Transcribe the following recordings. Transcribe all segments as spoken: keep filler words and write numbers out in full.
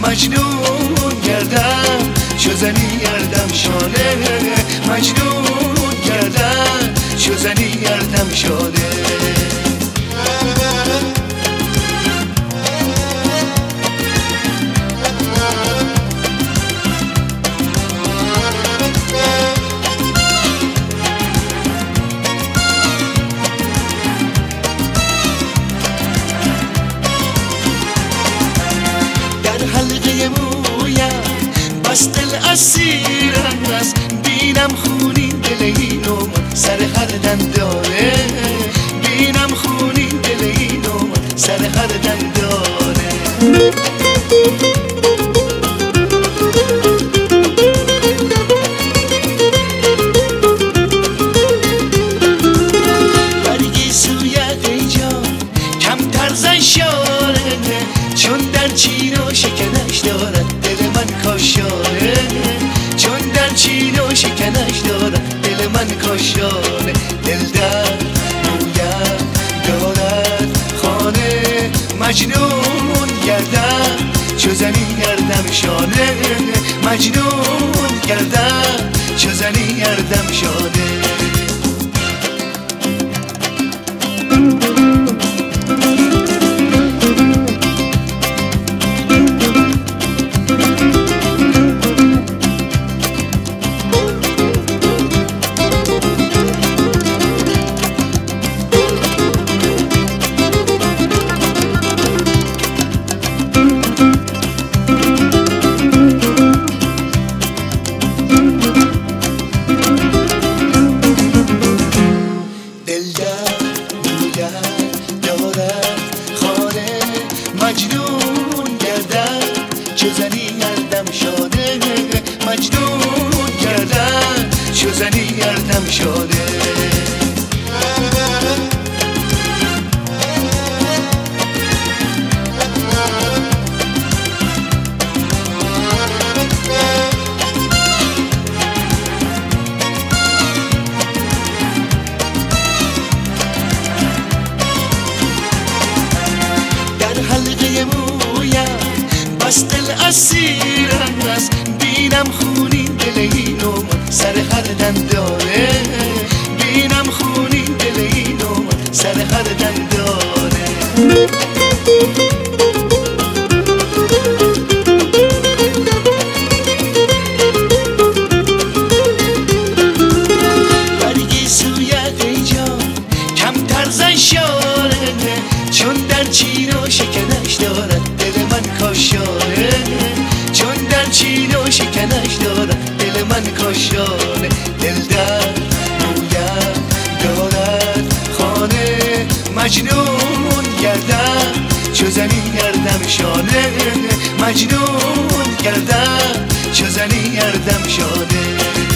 مجنون گردم چو زنی گردم شانه مجنون گردم چو زنی گردم شانه بس دل اسیرم است بینم خونین دل اینو سر خردن داره بینم خونین دل اینو سر خردن داره برگی سویت ای جان کمتر زن شاره چون در چین و شکنش دارد دل من کاشانه چون در چین و شکنش دارد دل من کاشانه دل در رویم دارد خانه مجنون گردم چو زنی گردم شانه مجنون گردم چو زنی گردم شانه مجنون گردم چو زنی گردم شانه مجنون گردم چو زنی گردم شانه بس دل اسیرم است بینم خونین دل اینو سر خردن داره بینم خونین دل اینو سر خردن داره برگی سویت ای جان کمتر زن شاره چون در چین و شکنش دارد دل من کاشانه چون در چین و شکنش دارد دل من کاشانه دل در رویم دارد خانه مجنون گردم چو زنی گردم شانه مجنون گردم چو زنی گردم شانه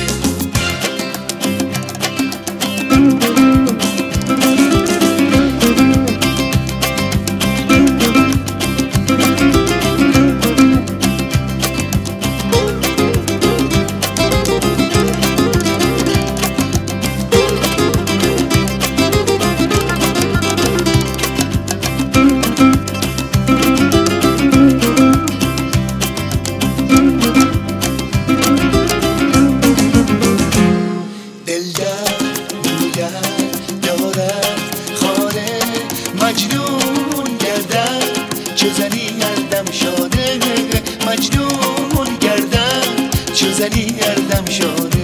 مجنون گردم چو زنی گردم شانه مجنون گردم چو زنی گردم شانه